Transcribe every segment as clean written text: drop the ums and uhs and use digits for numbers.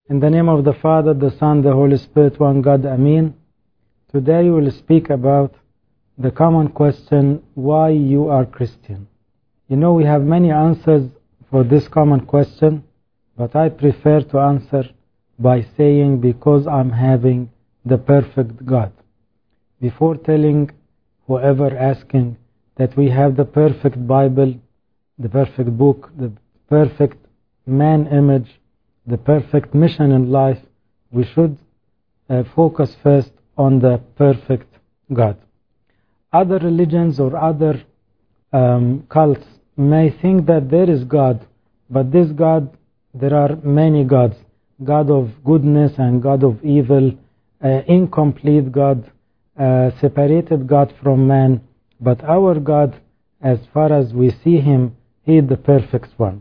In the name of the Father, the Son, the Holy Spirit, one God, Amen. Today we will speak about the common question, why you are Christian. You know, we have many answers for this common question, but I prefer to answer by saying, because I'm having the perfect God. Before telling whoever asking that we have the perfect Bible, the perfect book, the perfect man image, the perfect mission in life, we should focus first on the perfect God. Other religions or other cults may think that there is God, but this God, there are many gods. God of goodness and God of evil, incomplete God, separated God from man. But our God, as far as we see Him, He is the perfect one.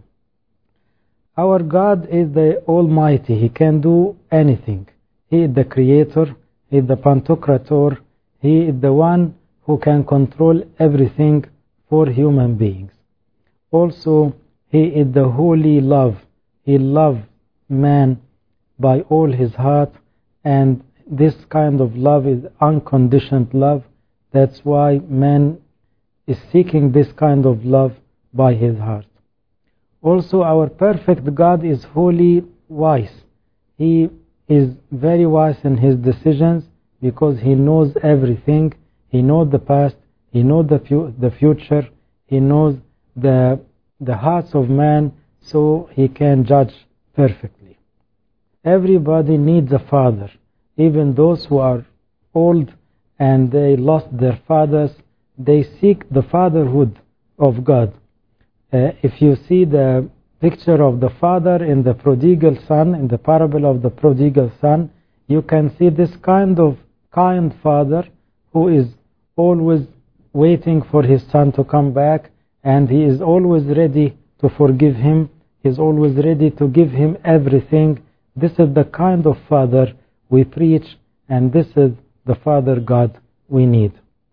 Our God is the Almighty. He can do anything. He is the Creator. He is the Pantocrator. He is the one who can control everything for human beings. Also, He is the holy love. He loves man by all His heart, and this kind of love is unconditioned love. That's why man is seeking this kind of love by his heart. Also, our perfect God is wholly wise. He is very wise in His decisions because He knows everything. He knows the past. He knows the future. He knows the hearts of man, so He can judge perfectly. Everybody needs a father. Even those who are old and they lost their fathers, they seek the fatherhood of God. If you see the picture of the father in the prodigal son, in the parable of the prodigal son, you can see this kind father who is always waiting for his son to come back, and he is always ready to forgive him. He is always ready to give him everything. This is the kind of father we preach, and this is the Father God we need.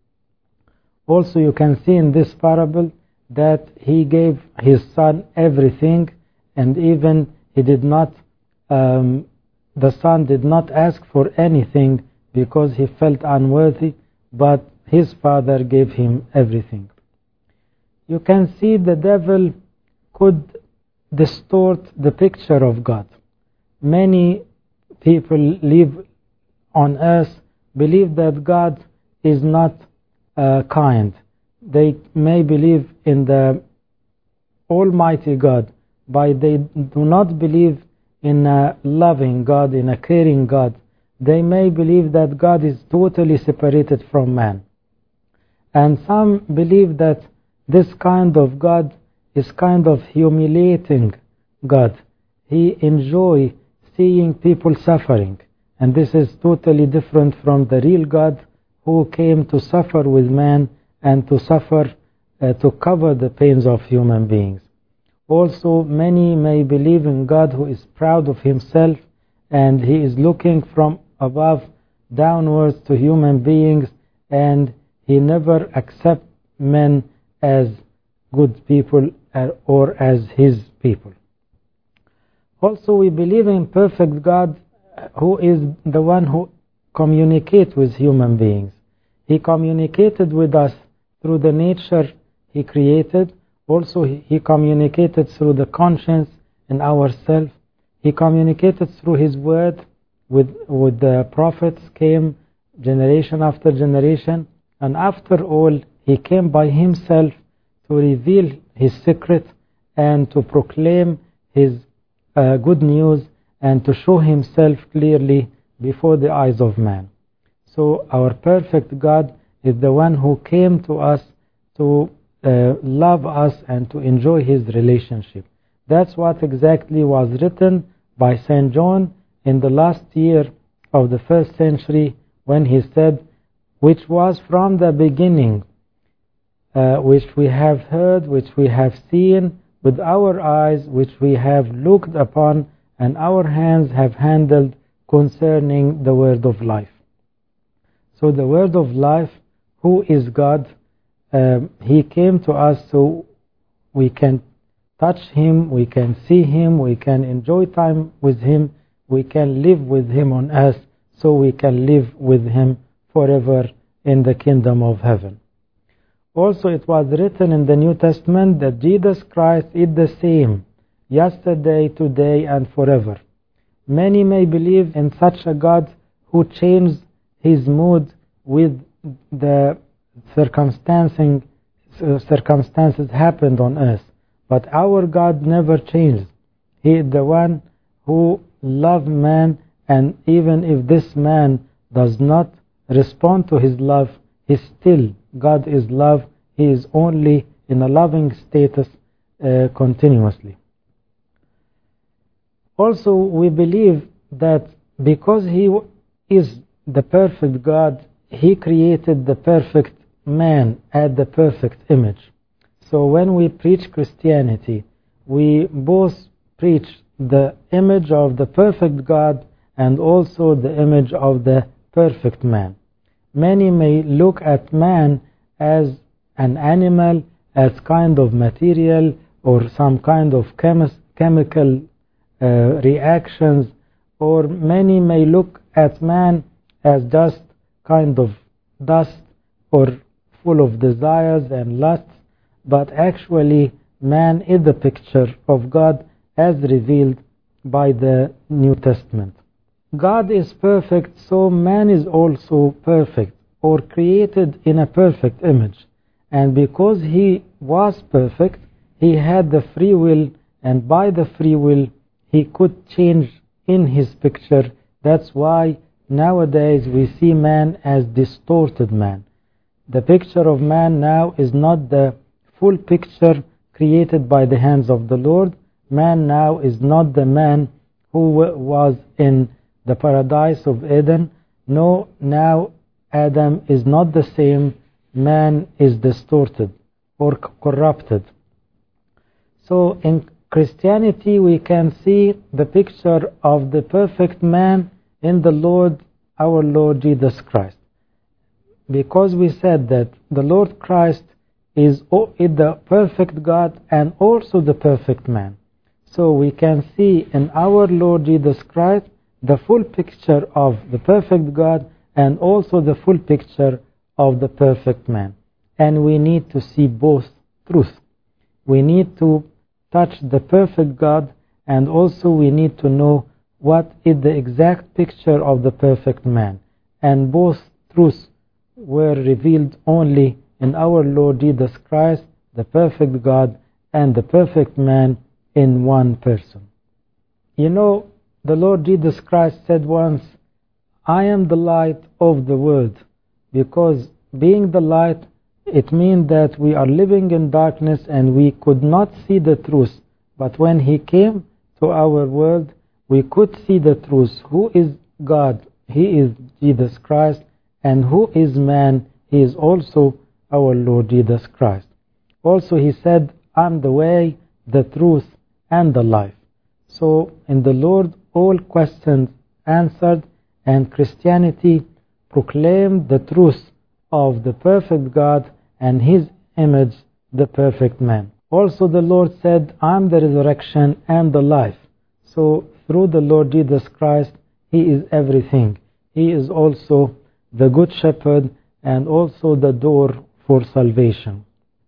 Also, you can see in this parable that He gave His Son everything, and even the Son did not ask for anything because he felt unworthy, but his Father gave him everything. You can see the devil could distort the picture of God. Many people live on earth believe that God is not kind. They may believe in the Almighty God, but they do not believe in a loving God, in a caring God. They may believe that God is totally separated from man. And some believe that this kind of God is kind of humiliating God. He enjoys seeing people suffering. And this is totally different from the real God who came to suffer with man and to suffer, to cover the pains of human beings. Also, many may believe in God who is proud of Himself, and He is looking from above downwards to human beings, and He never accepts men as good people or as His people. Also, we believe in perfect God, who is the one who communicates with human beings. He communicated with us through the nature He created. Also, He communicated through the conscience in ourselves. He communicated through His word with the prophets, came generation after generation. And after all, He came by Himself to reveal His secret and to proclaim His good news and to show Himself clearly before the eyes of man. So our perfect God is the one who came to us to love us and to enjoy His relationship. That's what exactly was written by St. John in the last year of the 1st century, when he said, which was from the beginning, which we have heard, which we have seen with our eyes, which we have looked upon, and our hands have handled concerning the word of life. So the word of life, who is God, He came to us so we can touch Him, we can see Him, we can enjoy time with Him, we can live with Him on earth, so we can live with Him forever in the kingdom of heaven. Also, it was written in the New Testament that Jesus Christ is the same yesterday, today, and forever. Many may believe in such a God who changed His mood with the circumstances happened on earth. But our God never changes. He is the one who loves man, and even if this man does not respond to His love, He still, God is love. He is only in a loving status continuously. Also, we believe that because He is the perfect God, He created the perfect man at the perfect image. So when we preach Christianity, we both preach the image of the perfect God and also the image of the perfect man. Many may look at man as an animal, as kind of material or some kind of chemical reactions, or many may look at man as just kind of dust or full of desires and lusts, but actually man is the picture of God as revealed by the New Testament. God is perfect, so man is also perfect, or created in a perfect image. And because He was perfect, He had the free will, and by the free will He could change in His picture. That's why nowadays we see man as distorted man. The picture of man now is not the full picture created by the hands of the Lord. Man now is not the man who was in the paradise of Eden. No, now Adam is not the same. Man is distorted or corrupted. So in Christianity we can see the picture of the perfect man in the Lord, our Lord Jesus Christ. Because we said that the Lord Christ is the perfect God and also the perfect man. So we can see in our Lord Jesus Christ the full picture of the perfect God and also the full picture of the perfect man. And we need to see both truths. We need to touch the perfect God, and also we need to know what is the exact picture of the perfect man. And both truths were revealed only in our Lord Jesus Christ, the perfect God and the perfect man in one person. You know, the Lord Jesus Christ said once, I am the light of the world. Because being the light, it means that we are living in darkness and we could not see the truth. But when He came to our world, we could see the truth. Who is God? He is Jesus Christ. And who is man? He is also our Lord Jesus Christ. Also He said, I'm the way, the truth, and the life. So in the Lord all questions answered, and Christianity proclaimed the truth of the perfect God and His image, the perfect man. Also the Lord said, I'm the resurrection and the life. So through the Lord Jesus Christ, He is everything. He is also the good shepherd and also the door for salvation.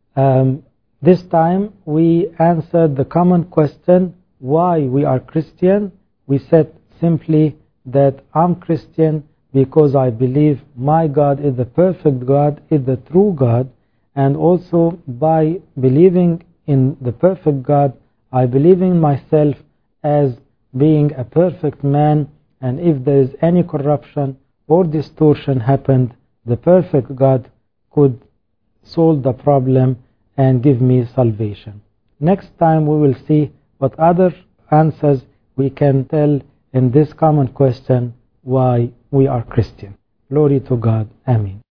This time we answered the common question, why we are Christian. We said simply that I'm Christian because I believe my God is the perfect God, is the true God, and also by believing in the perfect God, I believe in myself as being a perfect man, and if there is any corruption or distortion happened, the perfect God could solve the problem and give me salvation. Next time we will see what other answers we can tell in this common question, why we are Christian. Glory to God. Amen.